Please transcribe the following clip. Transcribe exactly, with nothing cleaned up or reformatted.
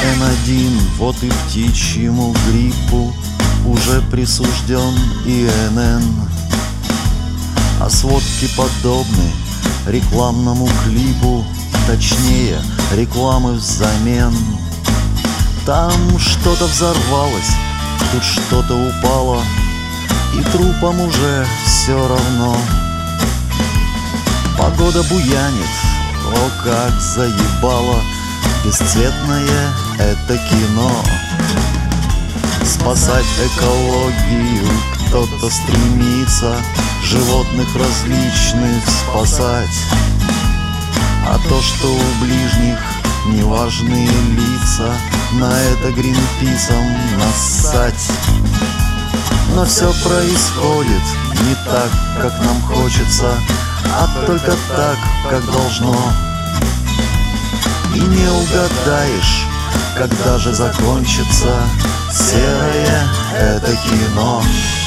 эн один, вот и птичьему гриппу уже присужден и эн эн. А сводки подобны рекламному клипу, точнее, рекламы взамен. Там что-то взорвалось, тут что-то упало, и трупам уже все равно. Погода буянит, о, как заебало, бесцветное это кино. Спасать экологию кто-то стремится, животных различных спасать. А то, что у ближних неважные лица, на это Гринписом нассать. Но все происходит не так, как нам хочется, а только так, как должно. И не угадаешь, когда же закончится серое это кино.